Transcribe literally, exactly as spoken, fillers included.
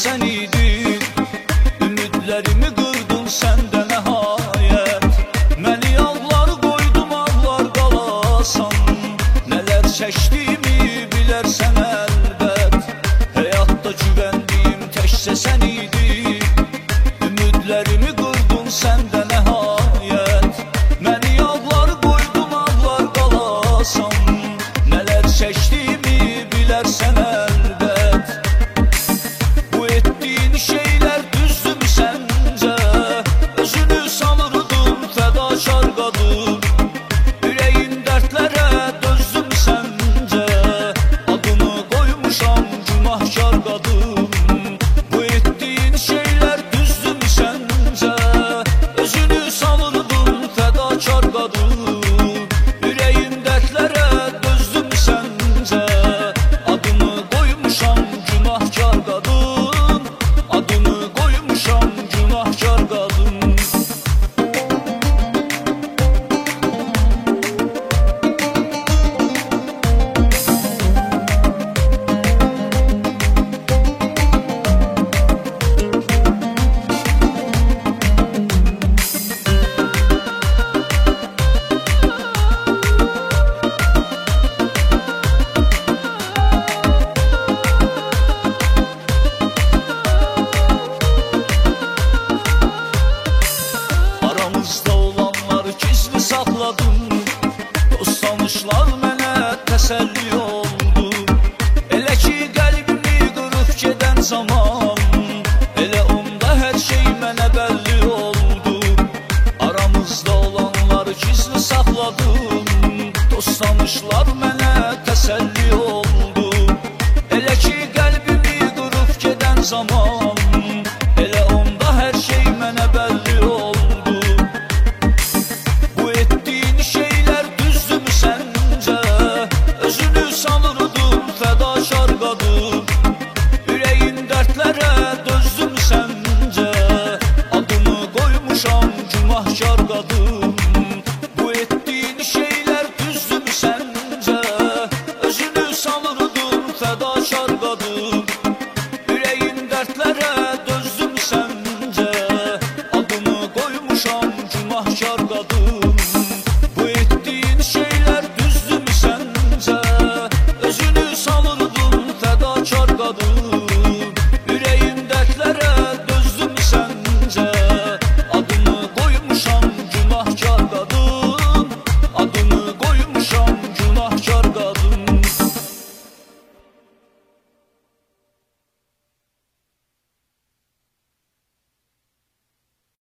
sən idin. Ümidlərimi qırdın sən də nəhayət. Məni yalvar qoydum ağlar qalasan. Nələr çəkdiyimi bilərsən əlbət. Həyatda güvəndiyim təkcə sən idin. Ümidlərimi qırdın sən də nəhayət. Məni yalvar qoydum ağlar qalasan. Nələr çəkdiyimi bilərsən əlbət. Bu etdiyin şeylər düzdürmü səncə? Özünü sanırdın fədakar qadın. Ürəyin dərdlərə dözdürmü səncə? Adını qoymuşam günahkar qadın. Bu etdiyin şeylər düzdürmü səncə? Özünü sanırdın fədakar qadın. Ürəyin dərdlərə dözdürmü səncə? Adını qoymuşam günahkar qadın. Adını qoymuşam günahkar qadın. Aramızda olanları gizli saxladım. Dost tanışlar mənə təsəlli oldu. Elə ki qəlbimi qırıb gedən zaman, elə onda hər şey mənə bəlli oldu. Aramızda olanları gizli saxladım. Dost tanışlar mənə təsəlli oldu. Elə ki qəlbimi qırıb gedən zaman, elə onda hər şey mənə bəlli oldu. Bu etdiyin şeylər düzdürmü səncə? Özünü sanırdın fədakar qadın. Ürəyin dərdlərə dözdürmü səncə? Adını qoymuşam günahkar qadın.